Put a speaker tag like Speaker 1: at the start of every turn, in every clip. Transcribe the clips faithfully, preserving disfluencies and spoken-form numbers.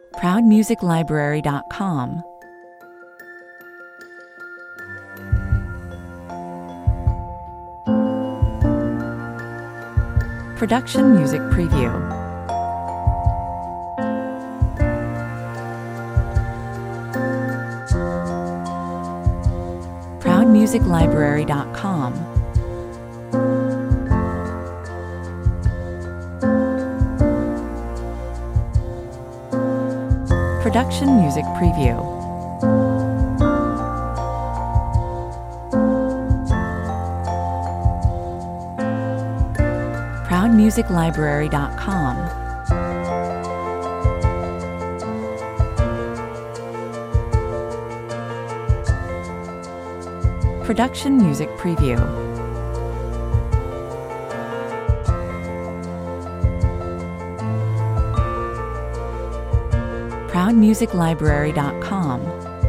Speaker 1: proud music library dot com. Production Music Preview. proud music library dot com. Production Music Preview. proud music library dot com. Production Music Preview. proud music library dot com.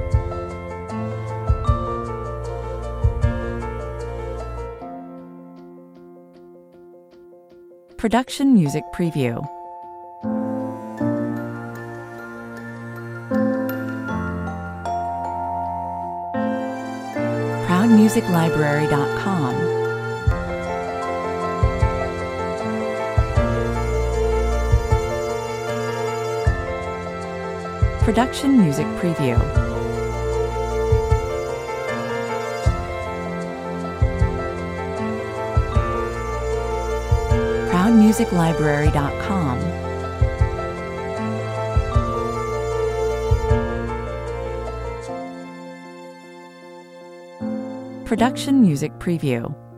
Speaker 1: Production Music Preview. proud music library dot com. Production Music Preview. proud music library dot com. Production Music Preview.